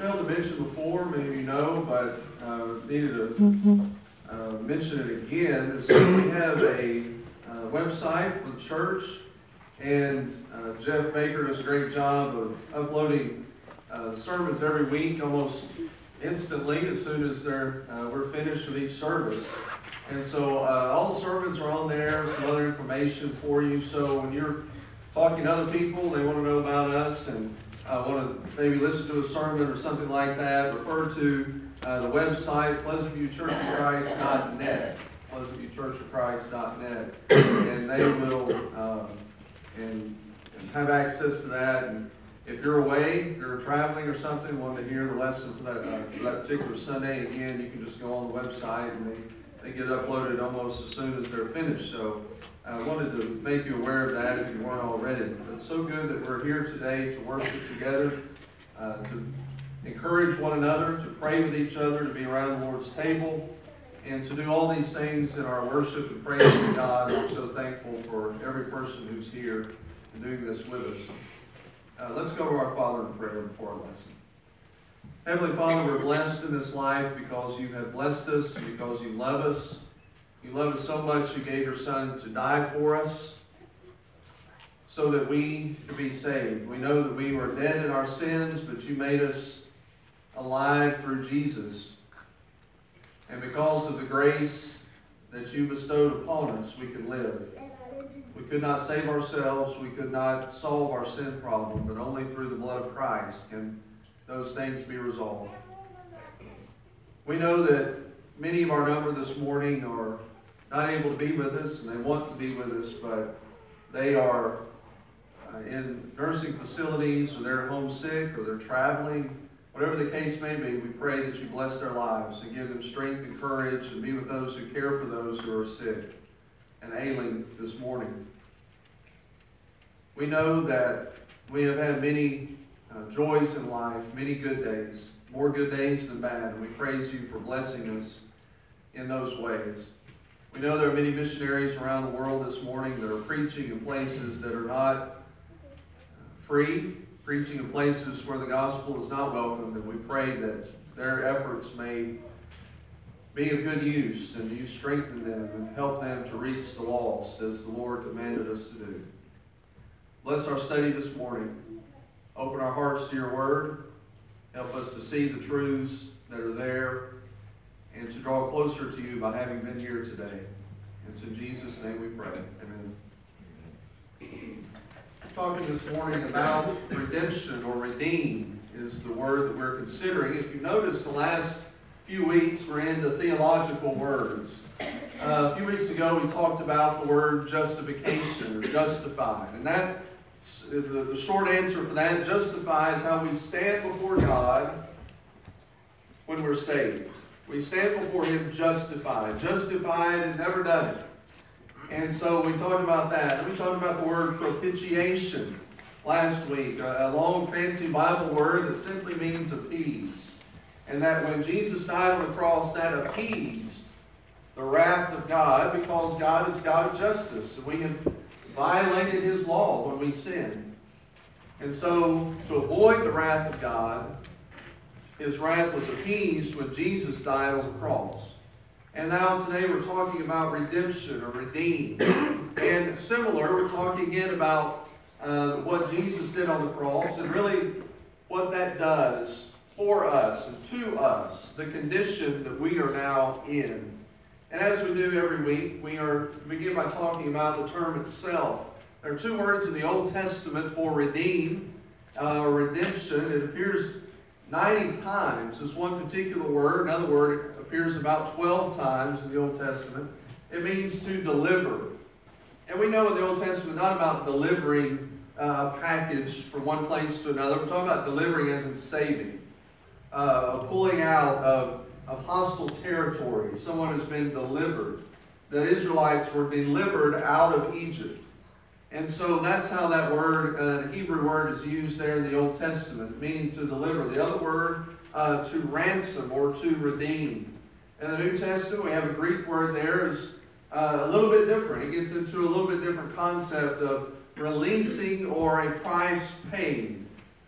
failed to mention before, maybe you know, but needed to mention it again. So we have a website for the church, and Jeff Baker does a great job of uploading sermons every week, almost instantly as soon as we're finished with each service. And so all the sermons are on there, some other information for you. So when you're talking to other people, they want to know about us and want to maybe listen to a sermon or something like that, refer to the website, pleasantviewchurchofchrist.net, pleasantviewchurchofchrist.net, and they will and have access to that. And if you're away, if you're traveling or something, want to hear the lesson for that particular Sunday, again, you can just go on the website and they get uploaded almost as soon as they're finished. So I wanted to make you aware of that if you weren't already. It's so good that we're here today to worship together, to encourage one another, to pray with each other, to be around the Lord's table, and to do all these things in our worship and praise to God. I'm so thankful for every person who's here and doing this with us. Let's go to our Father in prayer before our lesson. Heavenly Father, we're blessed in this life because you have blessed us, because you love us. You love us so much you gave your Son to die for us so that we could be saved. We know that we were dead in our sins, but you made us alive through Jesus. And because of the grace that you bestowed upon us, we can live. We could not save ourselves. We could not solve our sin problem, but only through the blood of Christ can those things be resolved. We know that many of our number this morning are not able to be with us, and they want to be with us, but they are in nursing facilities, or they're homesick, or they're traveling. Whatever the case may be, we pray that you bless their lives and give them strength and courage, and be with those who care for those who are sick and ailing this morning. We know that we have had many joys in life, many good days, more good days than bad, and we praise you for blessing us in those ways. We know there are many missionaries around the world this morning that are preaching in places that are not free, preaching in places where the gospel is not welcomed, and we pray that their efforts may be of good use, and you strengthen them and help them to reach the lost as the Lord commanded us to do. Bless our study this morning. Open our hearts to your word. Help us to see the truths that are there and to draw closer to you by having been here today. It's in Jesus' name we pray. Amen. Talking this morning about redemption, or redeem is the word that we're considering. If you notice, the last few weeks we're into theological words. A few weeks ago we talked about the word justification, or justified. And that, the short answer for that, justifies how we stand before God when we're saved. We stand before Him justified and never done it. And so we talked about that. And we talked about the word propitiation last week, a long fancy Bible word that simply means appease. And that when Jesus died on the cross, that appeased the wrath of God, because God is God of justice. And we have violated His law when we sin. And so to avoid the wrath of God, His wrath was appeased when Jesus died on the cross. And now today we're talking about redemption, or redeem. And similar, we're talking again about what Jesus did on the cross, and really what that does for us and to us, the condition that we are now in. And as we do every week, we begin by talking about the term itself. There are two words in the Old Testament for redeem, or redemption. It appears 90 times as one particular word. Another word appears about 12 times in the Old Testament. It means to deliver. And we know in the Old Testament not about delivering a package from one place to another. We're talking about delivering as in saving. Pulling out of hostile territory. Someone has been delivered. The Israelites were delivered out of Egypt. And so that's how that word, the Hebrew word, is used there in the Old Testament, meaning to deliver. The other word, to ransom or to redeem. In the New Testament, we have a Greek word there, is a little bit different. It gets into a little bit different concept of releasing or a price paid.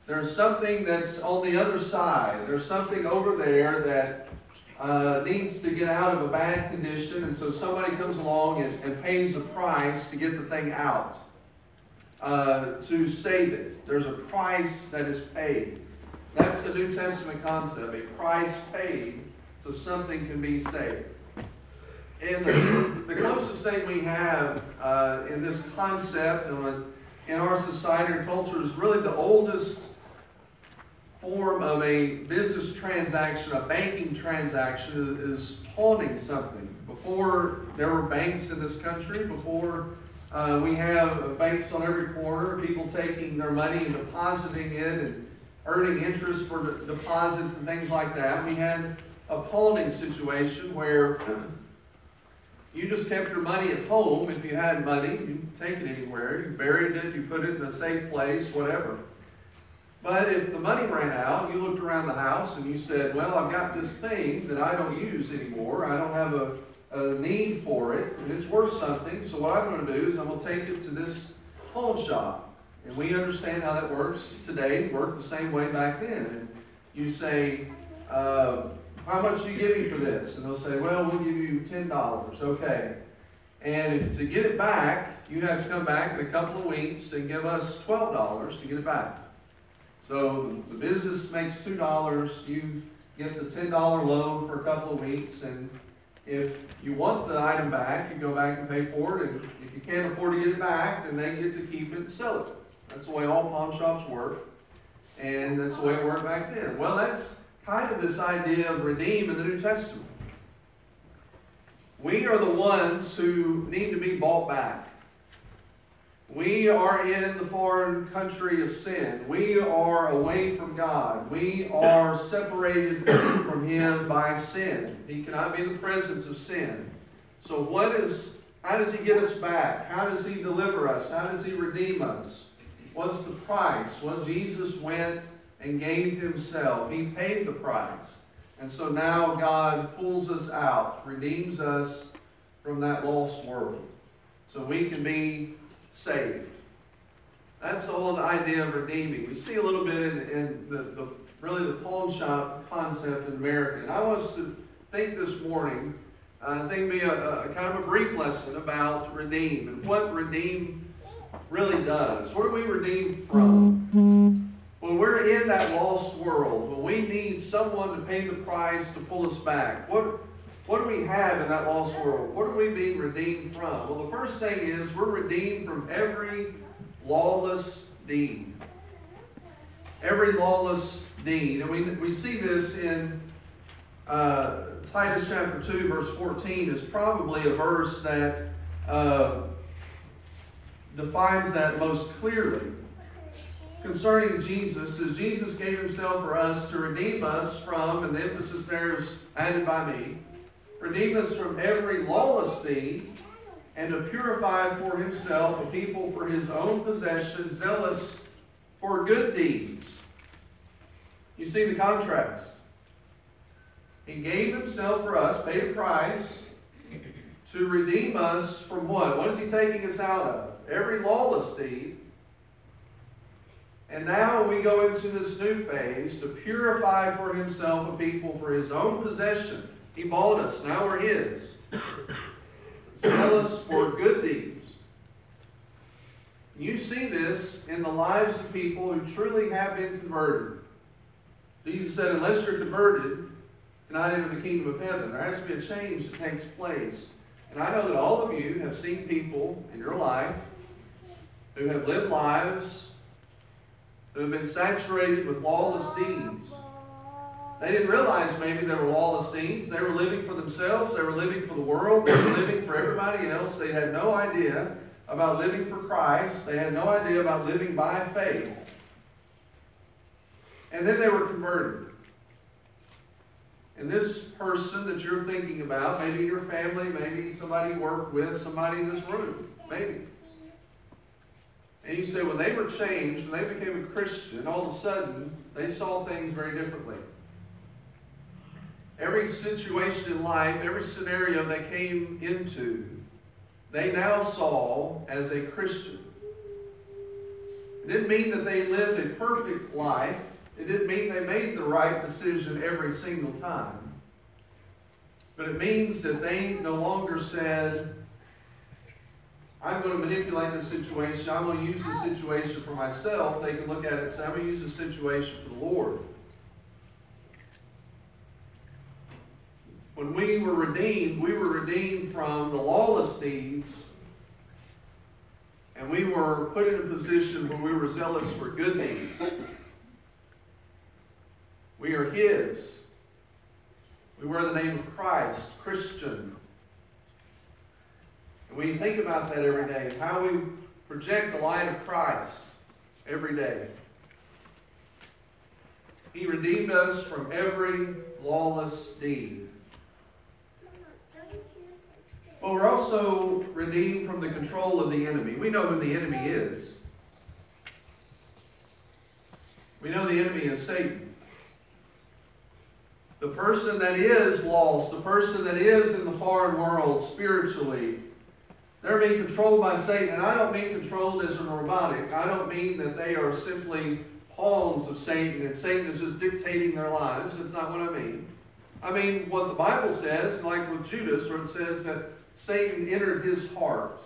There's something that's on the other side. There's something over there that needs to get out of a bad condition, and so somebody comes along and pays a price to get the thing out, to save it. There's a price that is paid. That's the New Testament concept, a price paid so something can be saved. And the closest thing we have in this concept in our society and culture is really the oldest form of a business transaction, a banking transaction, is pawning something. Before there were banks in this country, before we have banks on every corner, people taking their money and depositing it and earning interest for deposits and things like that, we had a pawning situation where you just kept your money at home. If you had money, you didn't take it anywhere. You buried it, you put it in a safe place, whatever. But if the money ran out, you looked around the house and you said, well, I've got this thing that I don't use anymore. I don't have a need for it, and it's worth something. So what I'm going to do is I'm going to take it to this pawn shop. And we understand how that works today. It worked the same way back then. And you say, how much do you give me for this? And they'll say, well, we'll give you $10. Okay. And to get it back, you have to come back in a couple of weeks and give us $12 to get it back. So the business makes $2, you get the $10 loan for a couple of weeks, and if you want the item back, you go back and pay for it, and if you can't afford to get it back, then they get to keep it and sell it. That's the way all pawn shops work, and that's the way it worked back then. Well, that's kind of this idea of redeem in the New Testament. We are the ones who need to be bought back. We are in the foreign country of sin. We are away from God. We are separated from Him by sin. He cannot be in the presence of sin. So how does He get us back? How does He deliver us? How does He redeem us? What's the price? Well, Jesus went and gave Himself. He paid the price. And so now God pulls us out, redeems us from that lost world, so we can be saved. That's the whole idea of redeeming. We see a little bit in the pawn shop concept in America. And I want us to think this morning, I think it'd be a kind of a brief lesson about redeem and what redeem really does. What do we redeem from? When we're in that lost world, when we need someone to pay the price to pull us back, what do we have in that lost world? What are we being redeemed from? Well, the first thing is we're redeemed from every lawless deed. Every lawless deed. And we see this in Titus chapter 2, verse 14 is probably a verse that defines that most clearly. Concerning Jesus, as Jesus gave Himself for us to redeem us from, and the emphasis there is added by me, redeem us from every lawless deed, and to purify for Himself a people for His own possession, zealous for good deeds. You see the contrast. He gave Himself for us, paid a price, to redeem us from what? What is He taking us out of? Every lawless deed. And now we go into this new phase to purify for Himself a people for His own possession. He bought us. Now we're His. Zealous for good deeds. You see this in the lives of people who truly have been converted. Jesus said, unless you're converted, you cannot enter the kingdom of heaven. There has to be a change that takes place. And I know that all of you have seen people in your life who have lived lives who have been saturated with lawless deeds. They didn't realize maybe they were lawless deeds. They were living for themselves. They were living for the world. They were living for everybody else. They had no idea about living for Christ. They had no idea about living by faith. And then they were converted. And this person that you're thinking about, maybe your family, maybe somebody you work with, somebody in this room, maybe. And you say, when they were changed, when they became a Christian, all of a sudden, they saw things very differently. Every situation in life, every scenario they came into, they now saw as a Christian. It didn't mean that they lived a perfect life. It didn't mean they made the right decision every single time. But it means that they no longer said, I'm going to manipulate this situation. I'm going to use this situation for myself. They can look at it and say, I'm going to use this situation for the Lord. When we were redeemed from the lawless deeds, and we were put in a position where we were zealous for good deeds. We are His. We wear the name of Christ, Christian. And we think about that every day, how we project the light of Christ every day. He redeemed us from every lawless deed. But we're also redeemed from the control of the enemy. We know who the enemy is. We know the enemy is Satan. The person that is lost, the person that is in the foreign world spiritually, they're being controlled by Satan. And I don't mean controlled as a robotic. I don't mean that they are simply pawns of Satan and Satan is just dictating their lives. That's not what I mean. I mean what the Bible says, like with Judas, where it says that Satan entered his heart.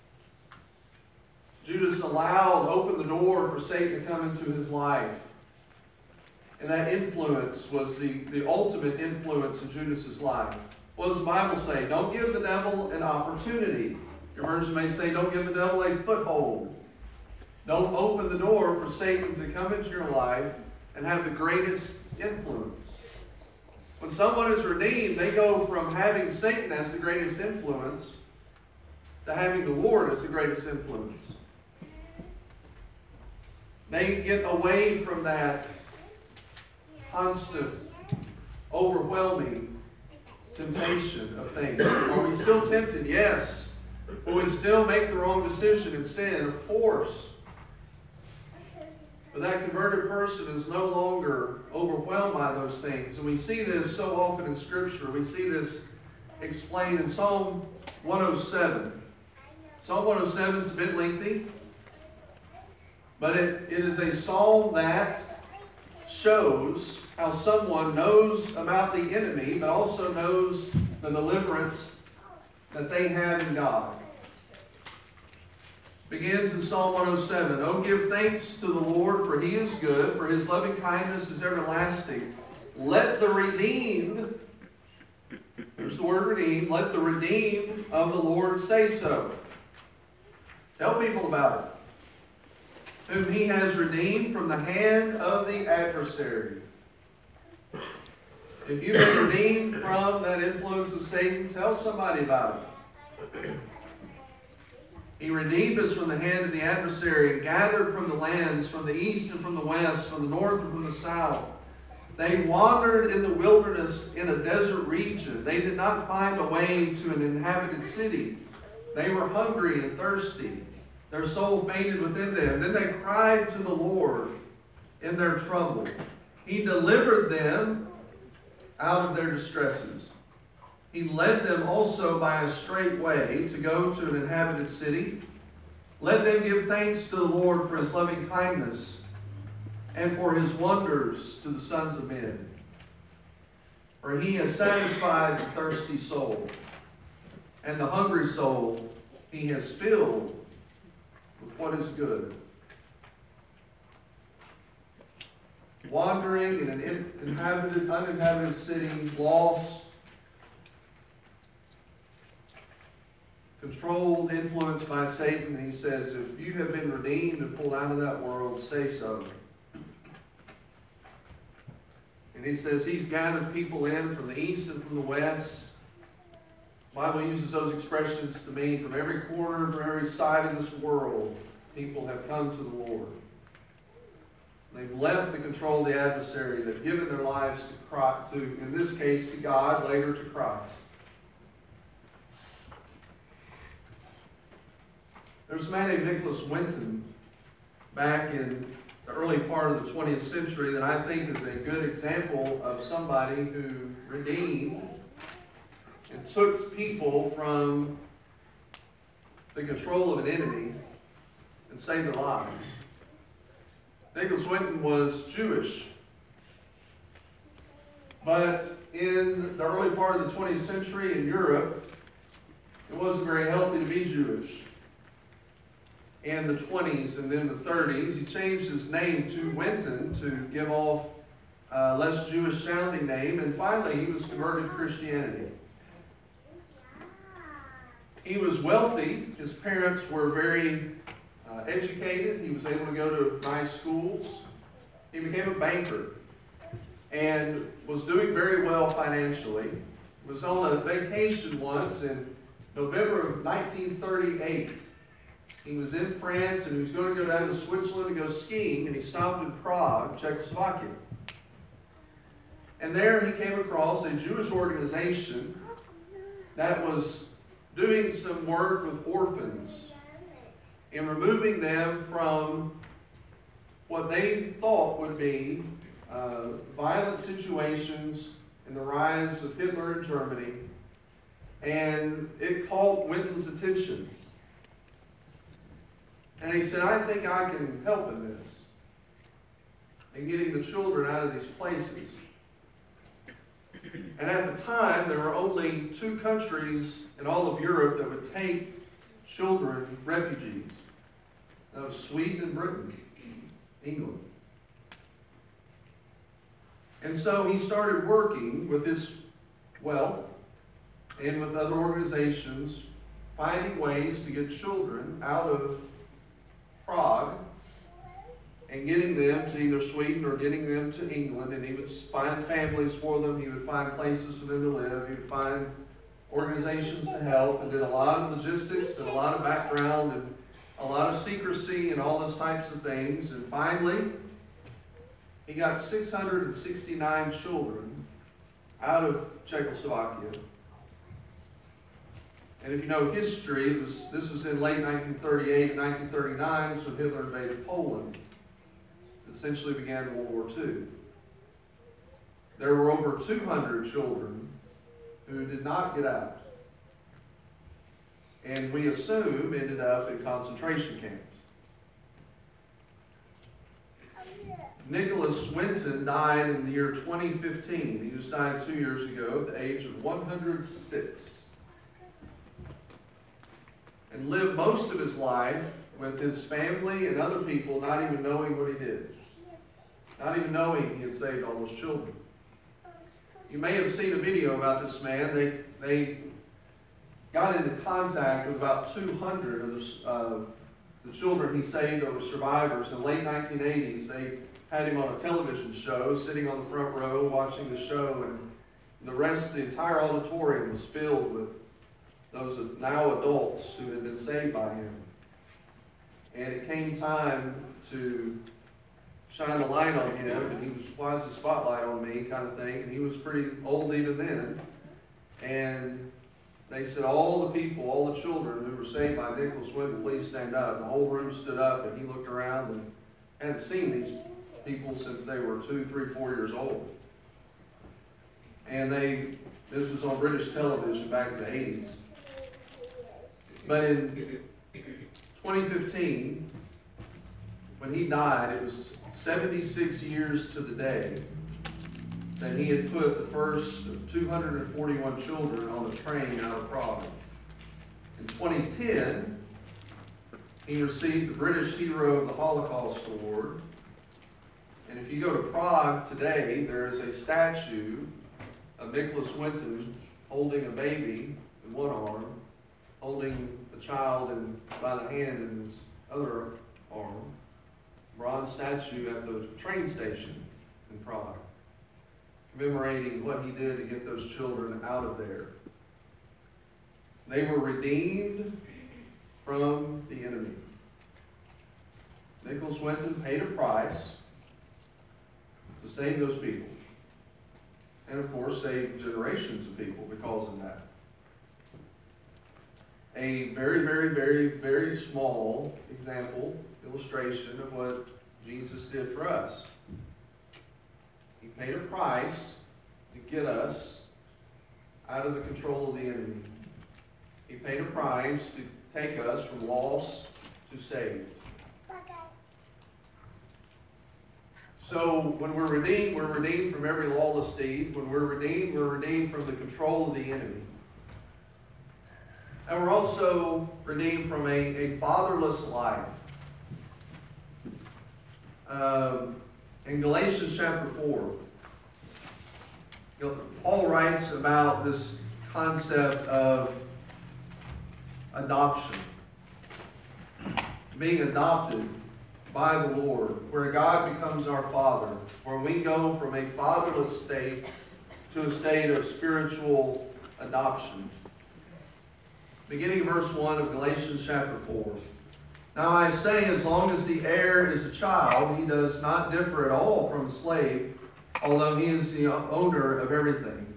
Judas opened the door for Satan to come into his life. And that influence was the ultimate influence in Judas's life. What does the Bible say? Don't give the devil an opportunity. Your version may say, don't give the devil a foothold. Don't open the door for Satan to come into your life and have the greatest influence. When someone is redeemed, they go from having Satan as the greatest influence to having the Lord as the greatest influence. They get away from that constant, overwhelming temptation of things. Are we still tempted? Yes. Will we still make the wrong decision and sin? Of course. But that converted person is no longer overwhelmed by those things. And we see this so often in Scripture. We see this explained in Psalm 107. Psalm 107 is a bit lengthy, but it is a psalm that shows how someone knows about the enemy, but also knows the deliverance that they have in God. Begins in Psalm 107. Oh, give thanks to the Lord, for He is good, for His loving kindness is everlasting. Let the redeemed, there's the word redeemed, let the redeemed of the Lord say so. Tell people about it. Whom He has redeemed from the hand of the adversary. If you've been redeemed from that influence of Satan, tell somebody about it. He redeemed us from the hand of the adversary and gathered from the lands, from the east and from the west, from the north and from the south. They wandered in the wilderness in a desert region. They did not find a way to an inhabited city. They were hungry and thirsty. Their soul fainted within them. Then they cried to the Lord in their trouble. He delivered them out of their distresses. He led them also by a straight way to go to an inhabited city. Let them give thanks to the Lord for His loving kindness and for His wonders to the sons of men. For He has satisfied the thirsty soul, and the hungry soul He has filled with what is good. Wandering in an uninhabited city, lost, controlled, influenced by Satan, He says, if you have been redeemed and pulled out of that world, say so. And He says He's gathered people in from the east and from the west. The Bible uses those expressions to mean from every corner, from every side of this world, people have come to the Lord. They've left the control of the adversary. They've given their lives to, in this case, to God, later to Christ. There's a man named Nicholas Winton back in the early part of the 20th century that I think is a good example of somebody who redeemed and took people from the control of an enemy and saved their lives. Nicholas Winton was Jewish. But in the early part of the 20th century in Europe, it wasn't very healthy to be Jewish. In the 20s and then the 30s, he changed his name to Winton to give off a less Jewish sounding name, and finally he was converted to Christianity. He was wealthy. His parents were very educated. He was able to go to nice schools. He became a banker and was doing very well financially. Was on a vacation once in November of 1938. He was in France and he was going to go down to Switzerland to go skiing, and he stopped in Prague, Czechoslovakia. And there he came across a Jewish organization that was doing some work with orphans in removing them from what they thought would be violent situations in the rise of Hitler in Germany. And it caught Winton's attention. And he said, I think I can help in this, in getting the children out of these places. And at the time, there were only 2 countries in all of Europe that would take children, refugees. That was Sweden and Britain, England. And so he started working with his wealth and with other organizations, finding ways to get children out of Prague and getting them to either Sweden or getting them to England. And he would find families for them. He would find places for them to live. He would find organizations to help, and did a lot of logistics and a lot of background and a lot of secrecy and all those types of things. And finally, he got 669 children out of Czechoslovakia. And if you know history, this was in late 1938 and 1939, so when Hitler invaded Poland. Essentially began World War II. There were over 200 children who did not get out. And we assume ended up in concentration camps. Nicholas Winton died in the year 2015. He just died 2 years ago at the age of 106. And lived most of his life with his family and other people not even knowing what he did. Not even knowing he had saved all those children. You may have seen a video about this man. They got into contact with about 200 of the children he saved that were survivors. In the late 1980s, they had him on a television show, sitting on the front row watching the show, and the entire auditorium was filled with those now adults who had been saved by him. And it came time to shine a light on him, and he was, why is the spotlight on me, kind of thing, and he was pretty old even then. And they said, all the people, all the children who were saved by Nicholas Winton, please stand up. And the whole room stood up, and he looked around and hadn't seen these people since they were 2, 3, 4 years old. And this was on British television back in the 80s. But in 2015, when he died, it was 76 years to the day that he had put the first of 241 children on a train out of Prague. In 2010, he received the British Hero of the Holocaust Award. And if you go to Prague today, there is a statue of Nicholas Winton holding a baby in one arm, holding a child by the hand in his other arm. Bronze statue at the train station in Prague, commemorating what he did to get those children out of there. They were redeemed from the enemy. Nicholas Winton paid a price to save those people. And of course, saved generations of people because of that. A very, very, very, very small example, illustration of what Jesus did for us. He paid a price to get us out of the control of the enemy. He paid a price to take us from lost to saved. So when we're redeemed from every lawless deed. When we're redeemed from the control of the enemy. And we're also redeemed from a fatherless life. In Galatians chapter 4, Paul writes about this concept of adoption. Being adopted by the Lord, where God becomes our Father, where we go from a fatherless state to a state of spiritual adoption. Beginning verse 1 of Galatians chapter 4. Now I say, as long as the heir is a child, he does not differ at all from a slave, although he is the owner of everything.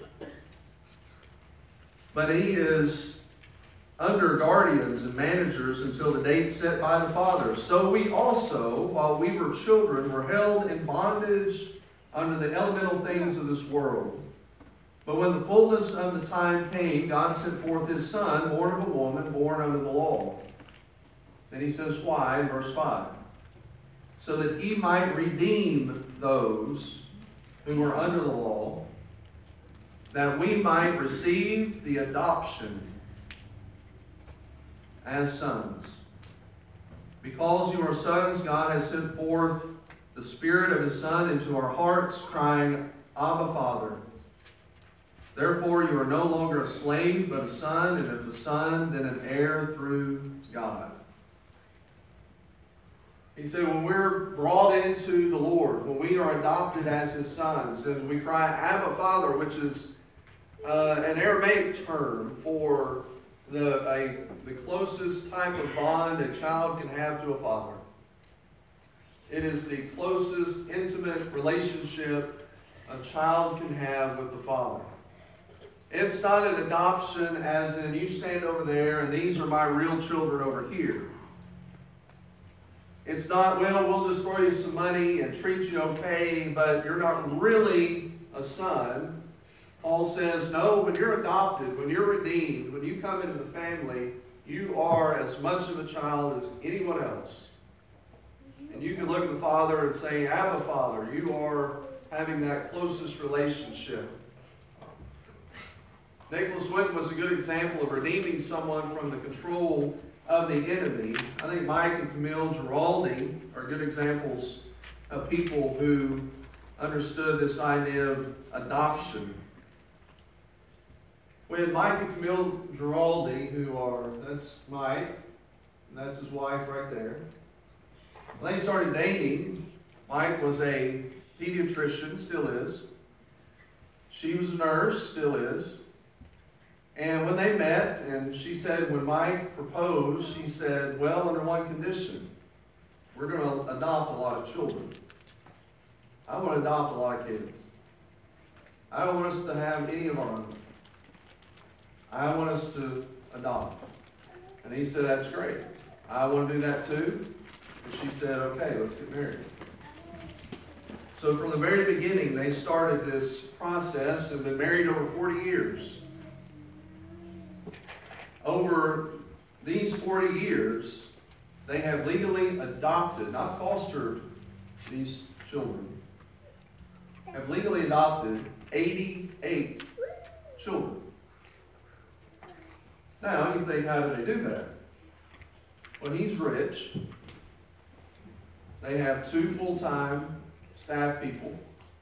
But he is under guardians and managers until the date set by the Father. So we also, while we were children, were held in bondage under the elemental things of this world. But when the fullness of the time came, God sent forth His Son, born of a woman, born under the law. Then he says why in verse 5. So that He might redeem those who were under the law, that we might receive the adoption as sons. Because you are sons, God has sent forth the Spirit of His Son into our hearts, crying, Abba, Father. Therefore you are no longer a slave, but a son, and if a son, then an heir through God. He said when we're brought into the Lord, when we are adopted as His sons, and we cry, Abba, Father, which is an Aramaic term for the closest type of bond a child can have to a father. It is the closest intimate relationship a child can have with the father. It's not an adoption as in you stand over there and these are my real children over here. It's not, well, we'll just throw you some money and treat you okay, but you're not really a son. Paul says, no, when you're adopted, when you're redeemed, when you come into the family, you are as much of a child as anyone else. And you can look at the Father and say, Abba, Father, you are having that closest relationship. Nicholas Winton was a good example of redeeming someone from the control of the enemy. I think Mike and Camille Giraldi are good examples of people who understood this idea of adoption. When Mike and Camille Giraldi, that's Mike, and that's his wife right there. When they started dating, Mike was a pediatrician, still is. She was a nurse, still is. And when they met, and she said, when Mike proposed, she said, well, under one condition. We're going to adopt a lot of children. I want to adopt a lot of kids. I don't want us to have any of our own. I want us to adopt. And he said, that's great. I want to do that too. And she said, okay, let's get married. So from the very beginning, they started this process and been married over 40 years. Over these 40 years, they have legally adopted, not fostered these children, have legally adopted 88 children. Now, you think, how do they do that? Well, he's rich. They have 2 full-time staff people.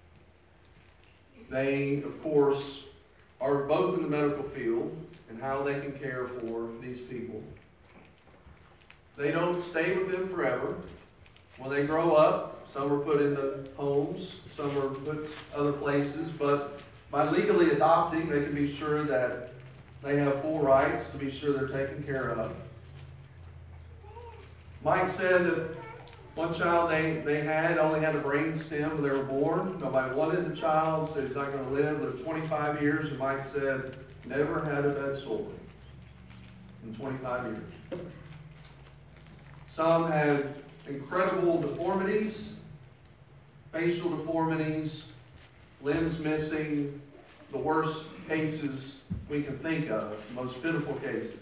They, of course, are both in the medical field and how they can care for these people. They don't stay with them forever. When they grow up, some are put into homes, some are put other places, but by legally adopting, they can be sure that they have full rights to be sure they're taken care of. Mike said that one child they had only had a brain stem when they were born. Nobody wanted the child, said he's not going to live 25 years, and Mike said, never had a bed sore in 25 years. Some have incredible deformities, facial deformities, limbs missing, the worst cases we can think of, most pitiful cases.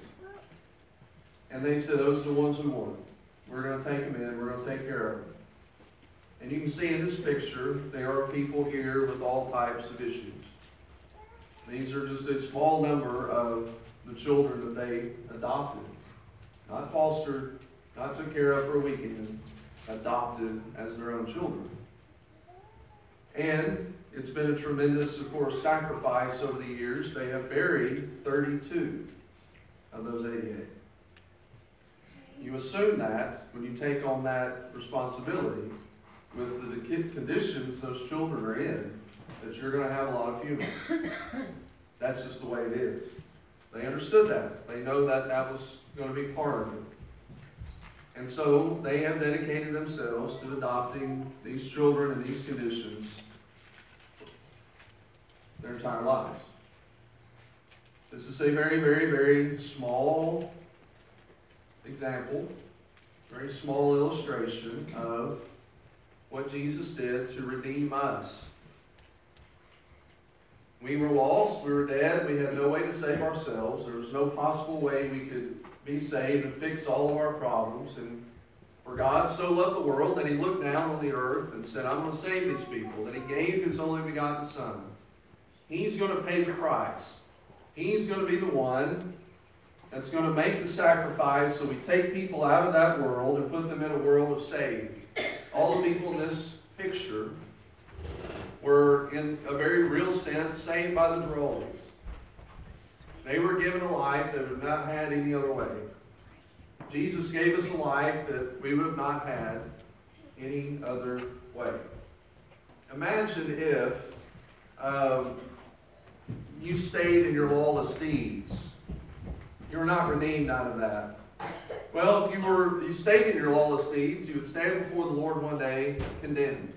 And they said, those are the ones we want. We're going to take them in, we're going to take care of them. And you can see in this picture, there are people here with all types of issues. These are just a small number of the children that they adopted. Not fostered, not took care of for a weekend, adopted as their own children. And it's been a tremendous, of course, sacrifice over the years. They have buried 32 of those 88. You assume that when you take on that responsibility with the conditions those children are in, that you're going to have a lot of funerals. That's just the way it is. They understood that. They know that that was going to be part of it. And so they have dedicated themselves to adopting these children in these conditions their entire lives. This is a very, very, very small example, very small illustration of what Jesus did to redeem us. We were lost, we were dead, we had no way to save ourselves. There was no possible way we could be saved and fix all of our problems. And for God so loved the world that He looked down on the earth and said, I'm going to save these people. That He gave His only begotten Son. He's going to pay the price. He's going to be the one that's going to make the sacrifice so we take people out of that world and put them in a world of saved. All the people in this picture were, in a very real sense, saved by the Drolleys. They were given a life that would not had any other way. Jesus gave us a life that we would have not had any other way. Imagine if you stayed in your lawless deeds. You were not redeemed out of that. Well, if you stayed in your lawless deeds, you would stand before the Lord one day condemned.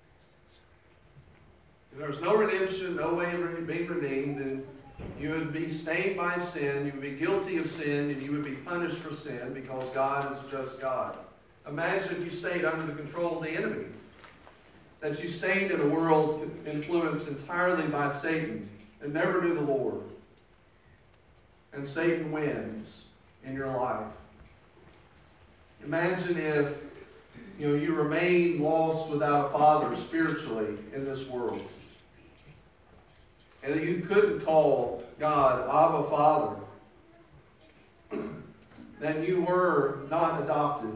If there was no redemption, no way of being redeemed, then you would be stained by sin, you would be guilty of sin, and you would be punished for sin because God is a just God. Imagine if you stayed under the control of the enemy. That you stayed in a world influenced entirely by Satan and never knew the Lord. And Satan wins in your life. Imagine if you remain lost without a father spiritually in this world. And that you couldn't call God Abba Father. That you were not adopted.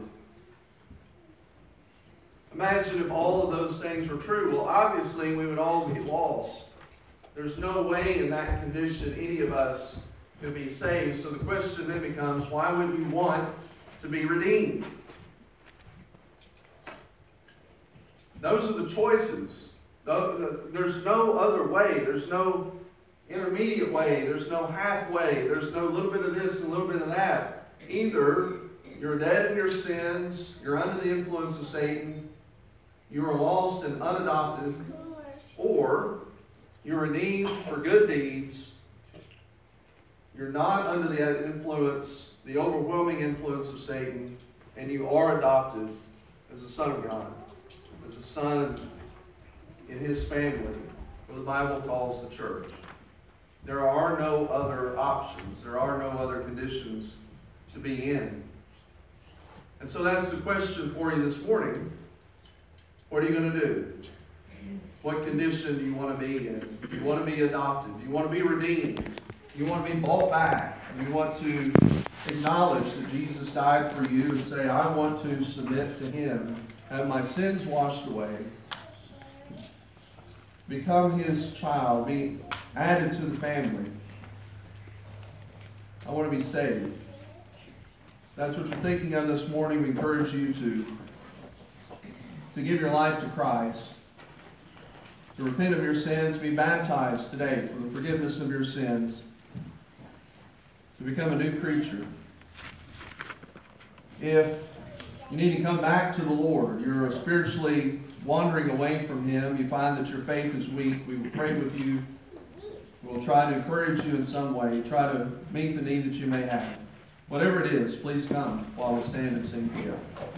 Imagine if all of those things were true. Well, obviously we would all be lost. There's no way in that condition any of us could be saved. So the question then becomes, why wouldn't you want to be redeemed? Those are the choices. There's no other way. There's no intermediate way. There's no halfway. There's no little bit of this and a little bit of that. Either you're dead in your sins, you're under the influence of Satan, you are lost and unadopted, or you're redeemed for good deeds. You're not under the influence, the overwhelming influence of Satan, and you are adopted as a son of God, as a son in His family, what the Bible calls the church. There are no other options. There are no other conditions to be in. And so that's the question for you this morning. What are you going to do? What condition do you want to be in? Do you want to be adopted? Do you want to be redeemed? Do you want to be bought back? Do you want to acknowledge that Jesus died for you and say, I want to submit to Him, have my sins washed away, become His child, be added to the family? I want to be saved. That's what you're thinking of this morning. We encourage you to give your life to Christ, to repent of your sins, be baptized today for the forgiveness of your sins, to become a new creature. If you need to come back to the Lord, you're spiritually wandering away from Him, you find that your faith is weak, we will pray with you. We'll try to encourage you in some way, try to meet the need that you may have. Whatever it is, please come while we stand and sing together.